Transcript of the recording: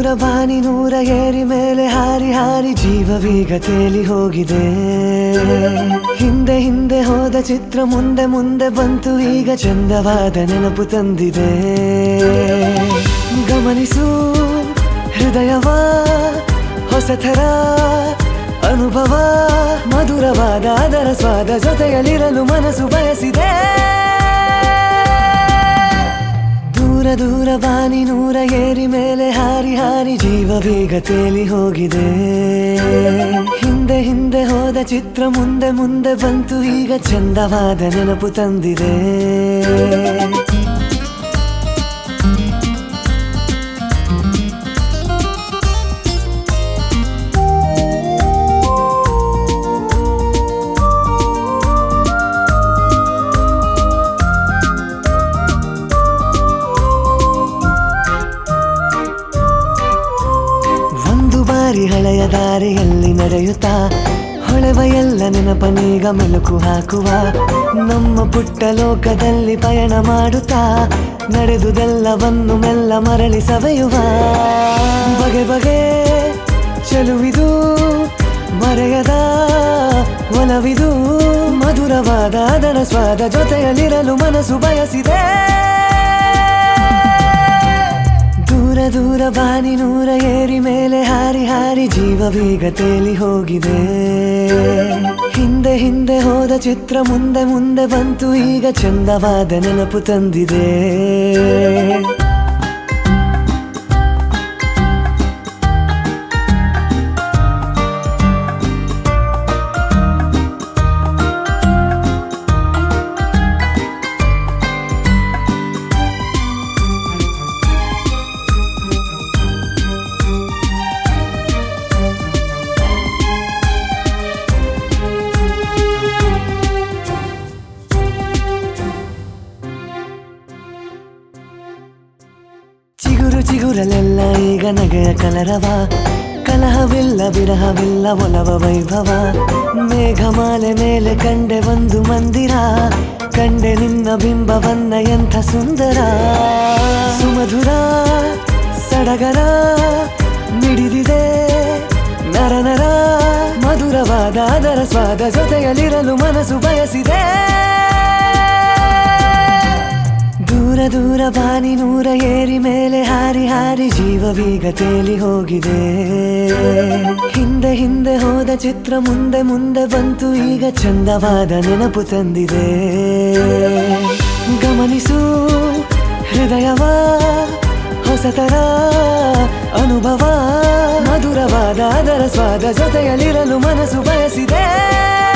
ಬಾನಿ ನೂರ ಏರಿ ಮೇಲೆ ಹಾರಿ ಹಾರಿ ಜೀವವೀಗ ತೇಲಿ ಹೋಗಿದೆ. ಹಿಂದೆ ಹಿಂದೆ ಹೋದ ಚಿತ್ರ ಮುಂದೆ ಮುಂದೆ ಬಂತು, ಈಗ ಚಂದವಾದ ನೆನಪು ತಂದಿದೆ. ಗಮನಿಸು ಹೃದಯವ, ಹೊಸಥರ ಅನುಭವ, ಮಧುರವಾದ ಅದರ ಸ್ವಾದ ಜೊತೆಯಲ್ಲಿರಲು ಮನಸ್ಸು ಬಯಸಿದೆ. ದೂರ ದೂರ ಬಾನಿ ನೂರ ಏರಿ ಮೇಲೆ ಹಾರಿ ಹಾರಿ ಜೀವವೀಗ ತೇಲಿ ಹೋಗಿದೆ. ಹಿಂದೆ ಹಿಂದೆ ಹೋದ ಚಿತ್ರ ಮುಂದೆ ಮುಂದೆ ಬಂತು, ಈಗ ಚಂದವಾದ ನೆನಪು ತಂದಿದೆ. ಹಳೆಯ ದಾರಿಯಲ್ಲಿ ನಡೆಯುತ್ತಾ ಹೊಳೆವ ಎಲ್ಲ ನೆನಪನೀಗ ಮೆಲುಕು ಹಾಕುವ. ನಮ್ಮ ಪುಟ್ಟ ಲೋಕದಲ್ಲಿ ಪಯಣ ಮಾಡುತ್ತಾ ನಡೆದುದೆಲ್ಲವನ್ನು ಮೆಲ್ಲ ಮರಳಿ ಸವೆಯುವ. ಬಗೆ ಬಗೆ ಚೆಲುವಿದು, ಮರೆಯದ ಒಲವಿದು, ಮಧುರವಾದ ಅದರ ಸ್ವಾದ ಜೊತೆಯಲ್ಲಿರಲು ಮನಸ್ಸು ಬಯಸಿದೆ. ದೂರ ದೂರ ಬಾನಿ ನೂರ ಏರಿ ಮೇಲೆ ಹಾರಿ ಹಾರಿ ಜೀವವೀಗ ತೇಲಿ ಹೋಗಿದೆ. ಹಿಂದೆ ಹಿಂದೆ ಹೋದ ಚಿತ್ರ ಮುಂದೆ ಮುಂದೆ ಬಂತು, ಈಗ ಚಂದವಾದ ನೆನಪು ತಂದಿದೆ. ಚಿಗುರು ಚಿಗುರಲೆಲ್ಲ ಈಗ ನಗೆಯ ಕಲರವ, ಕಲಹವಿಲ್ಲ ವಿರಹವಿಲ್ಲ ಒಲವ ವೈಭವ. ಮೇಘಮಾಲೆ ಮೇಲೆ ಕಂಡೆ ಒಂದು ಮಂದಿರ, ಕಂಡೆ ನಿನ್ನ ಬಿಂಬವನ್ನ ಎಂಥ ಸುಂದರ. ಸುಮಧುರ ಸಡಗರ ಮಿಡಿದಿದೆ ನರನರ, ಮಧುರವಾದ ಅದರ ಸ್ವಾದ ಜೊತೆಯಲ್ಲಿರಲು ಮನಸ್ಸು ಬಯಸಿದೆ. ದೂರ ದೂರ ಬಾನಿ ನೂರ ಏರಿ ಮೇಲೆ ಹಾರಿ ಹಾರಿ ಜೀವವೀಗ ತೇಲಿ ಹೋಗಿದೆ. ಹಿಂದೆ ಹಿಂದೆ ಹೋದ ಚಿತ್ರ ಮುಂದೆ ಮುಂದೆ ಬಂತು, ಈಗ ಚಂದವಾದ ನೆನಪು ತಂದಿದೆ. ಗಮನಿಸು ಹೃದಯವ, ಹೊಸತರ ಅನುಭವ, ಮಧುರವಾದ ಅದರ ಸ್ವಾದ ಜೊತೆಯಲ್ಲಿರಲು ಮನಸ್ಸು ಬಯಸಿದೆ.